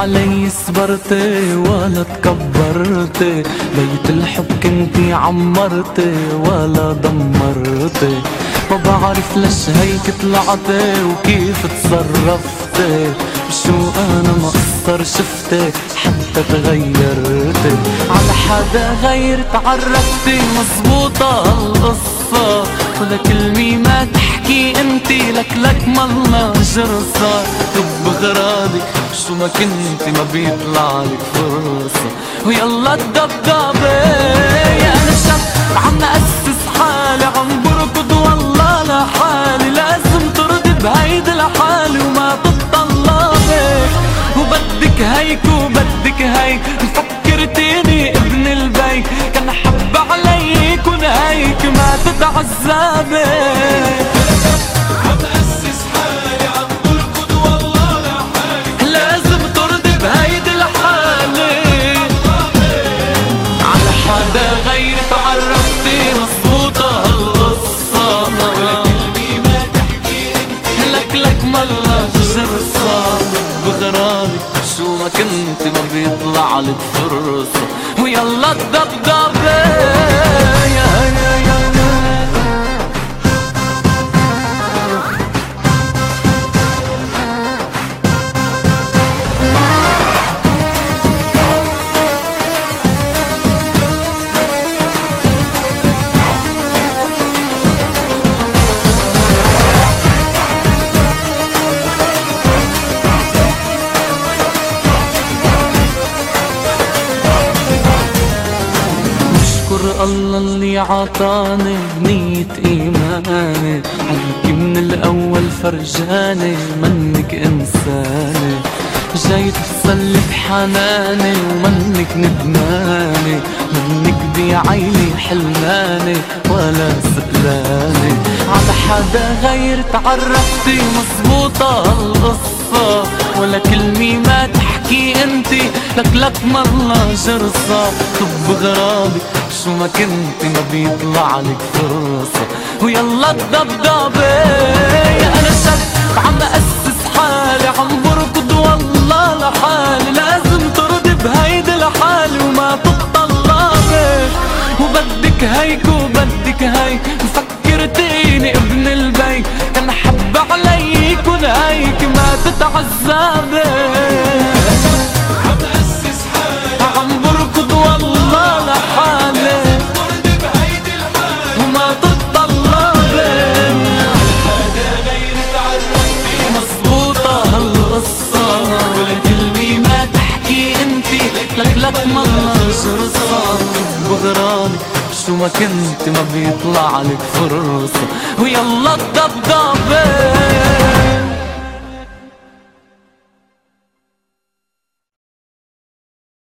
علي صبرتي ولا تكبرتي، بيت الحب كنتي عمرتي ولا دمرتي. ما بعرف ليش هيك طلعتي وكيف تصرفتي، شو انا مقصر شفتي حتى تغيرتي. على حدا غير تعرفتي مزبوطة هالقصة، ولا كلمة ما تحكي انتي لك مالنا جرصة. طب غرالي شو ما كنتي ما بيطلعلك فرصة، ويلا الدبدبة. يا انا شاب عم أسس حالي، عم بركض والله لحالي، لازم ترضي بهيدي لحالي وما تطلبي. وبدك هيك وبدك هيك، فكرتيني ابن البيت، كان حب علي يكون هيك ما تتعذبي. عم أسس حالي، عم بركض والله لحالي، لازم ترضي بهيدي لحالي. على حدا غير تعرفتي مظبوطة هالقصة، ولا كلمة ما تحكي انت لك مالها جرصة. بغرامي شو ما كنت ما بيطلع لك فرصة، ويلا الدبدبة. الله اللي عطاني بنية إيماني، عنك من الأول فرجاني منك إنساني. جاي تفصلي بحناني ومنك ندماني، منك بعيني حلماني ولا سألاني. على حدا غير تعرفتي مظبوطة هالقصة، ولا كلمة ما تحكي انتي لك مرة جرصة. طب غرابي شو ما كنتي ما بيطلع لك فرصة، ويلا الدبدبة. يا انا شاب عم أسس حالي، عم بركض والله لحالي، لازم ترضي بهيدي لحالي وما تطلبي. وبدك هيك وبدك هيك، فكرتيني ابن البيت، كان حب علي يكون هيك ما تتعذبي. عم أسس حالي، عم بركض والله لحالي ترضي بهيدي الحال وما تطلبي. حدا غير تعرفتي مظبوطة هالقصة، ولا كلمة ما تحكي انتي لك مرة جرصة. بغرامي شو ما كنت ما بيطلع لك فرصة، ويلا الدبدبة.